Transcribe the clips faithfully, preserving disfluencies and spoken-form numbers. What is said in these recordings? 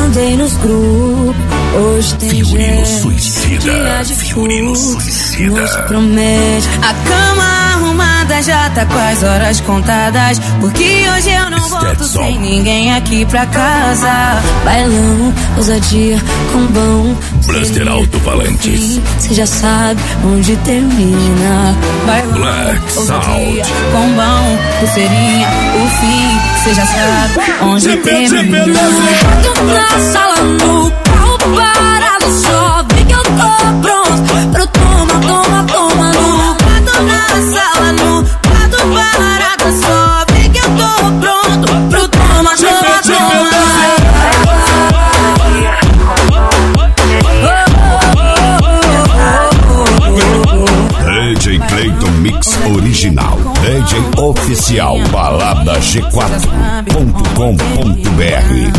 mandei nos grupos. Hoje tem Fiorino gente Suicida. Fiorino Suicida. nos promete. A cama arrumada já tá com as horas contadas, porque hoje eu não volto sem ninguém aqui pra casa. Bailão, ousadia, combão, Blaster Alto-Falantes. cê já sabe onde termina. Bailão, Black ousadia, Sound. combão, pulseirinha, o fim, cê já sabe onde termina. Tô na sala no pau parado, só vê que eu tô pronto pro toma, toma, toma no. Tô na sala no quarto parado, só vê que eu tô pronto pro toma, toma, toma. D J Clayton Mix Original. D J Oficial. Balada G quatro ponto com ponto B R.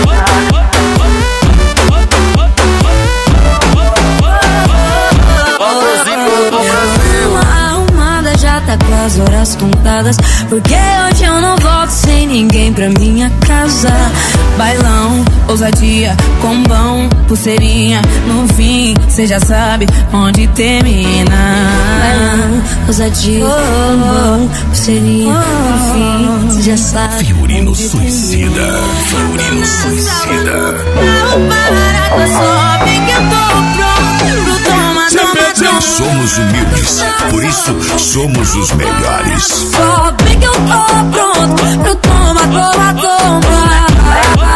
Arrumada já tá com as horas contadas, porque hoje eu não volto sem ninguém pra minha casa. Bailão, ousadia, combão, pulseirinha, no fim, cê já sabe onde termina. Bailão, ousadia, combão, pulseirinha, no fim, cê já sabe. Fiorino Suicida. Fiorino Suicida. Parada, só vem que eu tô pronto pro toma, toma, toma. Somos humildes, por isso somos os melhores. Só vem que eu tô pronto pro toma, toma, toma.